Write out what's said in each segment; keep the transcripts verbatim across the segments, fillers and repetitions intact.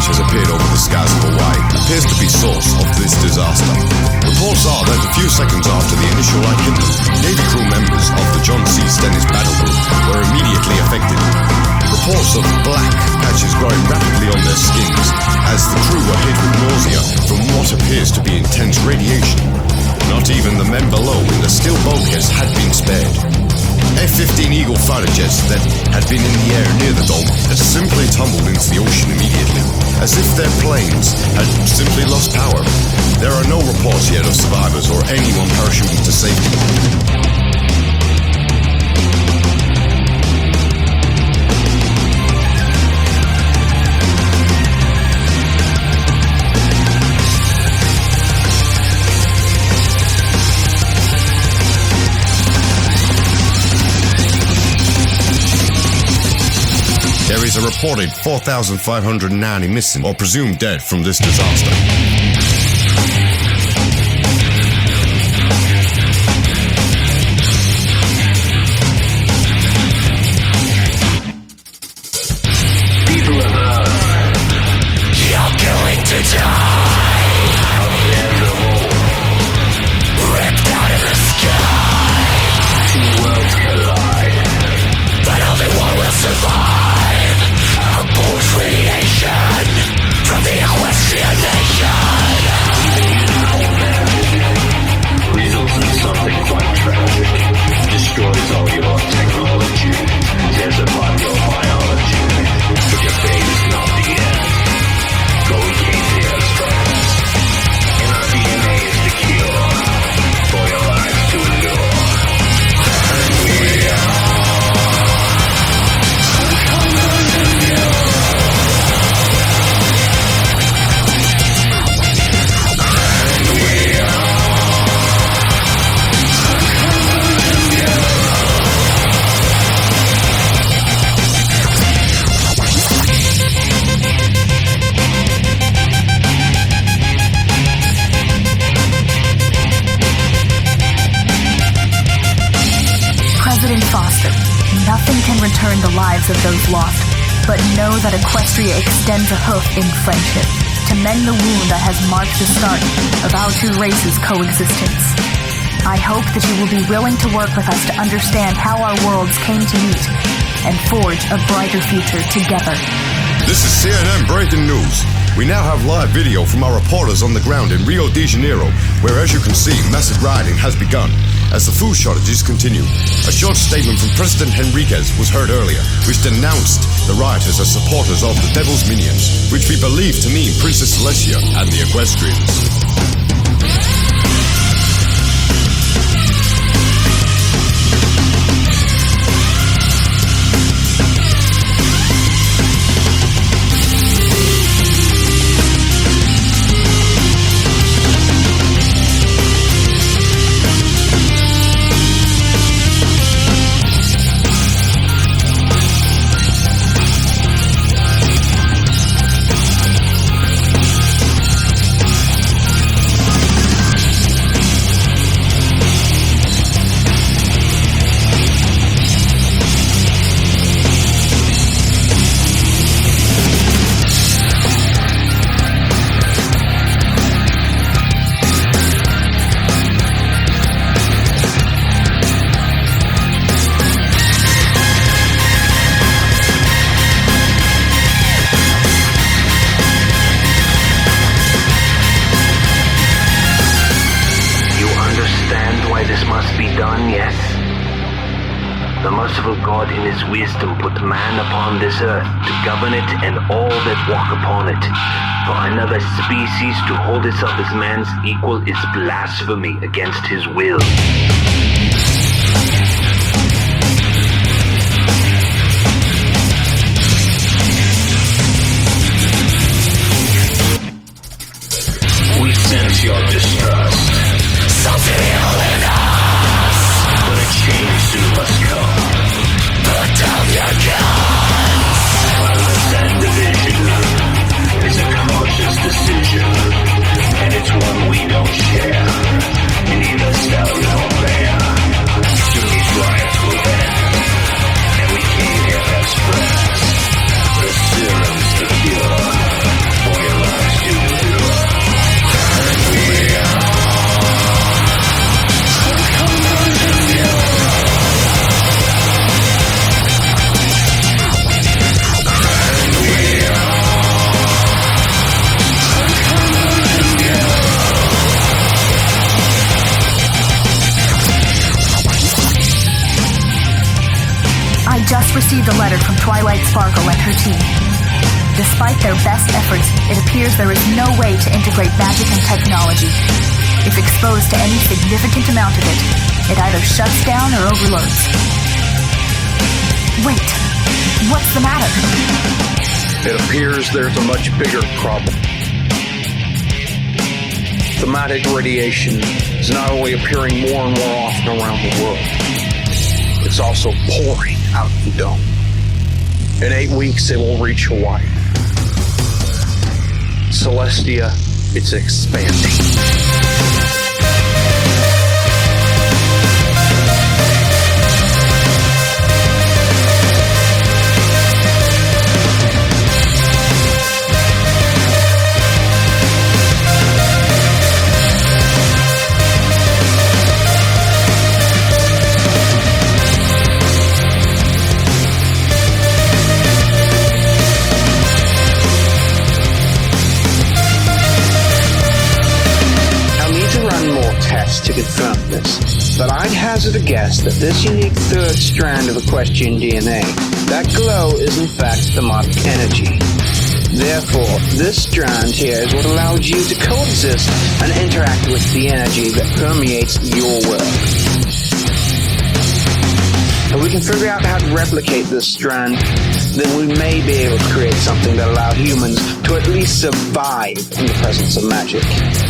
which has appeared over the skies of Hawaii, appears to be source of this disaster. Reports are that a few seconds after the initial light hit them, Navy crew members of the John C. Stennis battle group were immediately affected. Reports of black patches growing rapidly on their skins as the crew were hit with nausea from what appears to be intense radiation. Not even the men below in the steel bulkheads had been spared. F fifteen Eagle fighter jets that had been in the air near the dome had simply tumbled into the ocean immediately, as if their planes had simply lost power. There are no reports yet of survivors or anyone parachuting to safety. There is a reported four thousand five hundred ninety missing or presumed dead from this disaster. People of Earth, you're going to die. Unbearable, ripped out of the sky. Two worlds collide, but only one will survive. Pulse radiation from the Equestrian Nation. Results in something quite tragic. Destroys all your technology. Tears apart your biology. But your fate is not the end. For we came here as friends. And our D N A is the cure for your lives to endure. And we are Nothing can return the lives of those lost, but know that Equestria extends a hoof in friendship to mend the wound that has marked the start of our two races' coexistence. I hope that you will be willing to work with us to understand how our worlds came to meet and forge a brighter future together. This is C N N Breaking News. We now have live video from our reporters on the ground in Rio de Janeiro, where, as you can see, massive rioting has begun as the food shortages continue. A short statement from President Henriquez was heard earlier, which denounced the rioters as supporters of the Devil's Minions, which we believe to mean Princess Celestia and the Equestrians. God in his wisdom put man upon this earth to govern it and all that walk upon it. For another species to hold itself as man's equal is blasphemy against his will. We sense your distrust. Something evil in us. But a change soon must come. Put down your guns. Violence and division is a conscious decision, and it's one we don't share. Neither stout nor bear. Soon these riots will end, and we came here as friends. The serum's the cure. received a letter from Twilight Sparkle and her team. Despite their best efforts, it appears there is no way to integrate magic and technology. If exposed to any significant amount of it, it either shuts down or overloads. Wait, what's the matter? It appears there's a much bigger problem. Thematic radiation is not only appearing more and more often around the world, it's also pouring out of the dome. In eight weeks, it will reach Hawaii. Celestia, it's expanding. To confirm this, but I'd hazard a guess that this unique third strand of Equestrian D N A, that glow is in fact thematic energy. Therefore, this strand here is what allows you to coexist and interact with the energy that permeates your world. If we can figure out how to replicate this strand, then we may be able to create something that allows humans to at least survive in the presence of magic.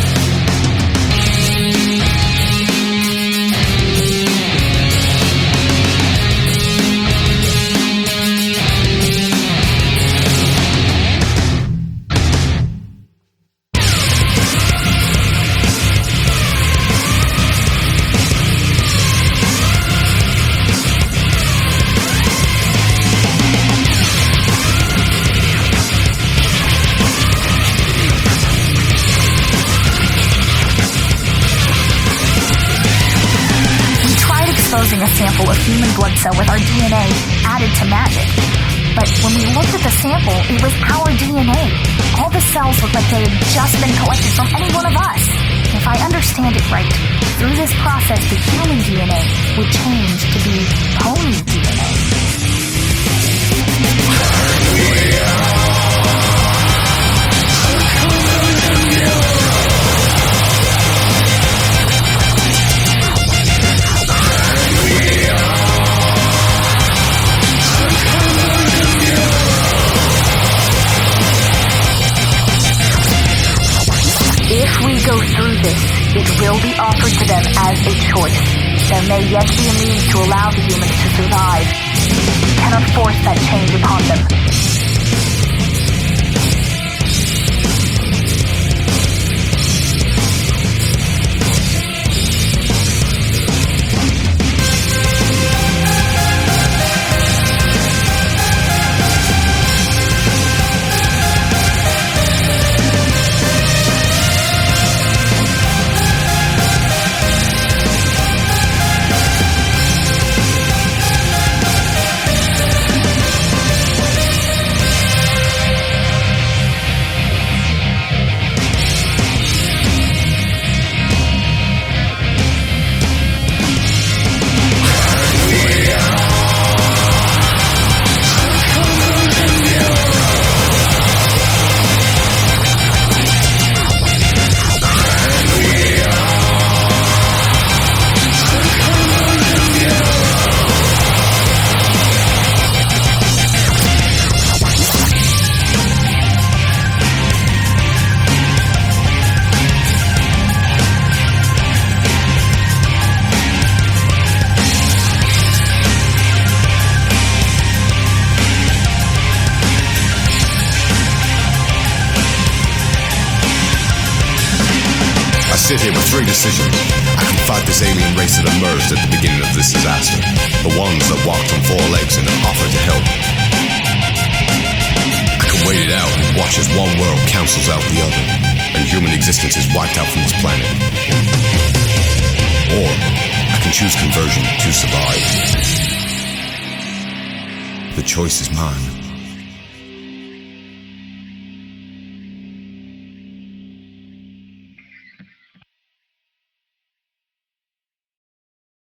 Exposing a sample of human blood cell with our D N A added to magic. But when we looked at the sample, it was our D N A. All the cells looked like they had just been collected from any one of us. If I understand it right, through this process, the human D N A would change to be pony D N A. If we go through this, it will be offered to them as a choice. There may yet be a means to allow the humans to survive. We cannot force that change upon them. I sit here with three decisions. I can fight this alien race that emerged at the beginning of this disaster, the ones that walked on four legs and offered to help. I can wait it out and watch as one world cancels out the other, and human existence is wiped out from this planet. Or I can choose conversion to survive. The choice is mine.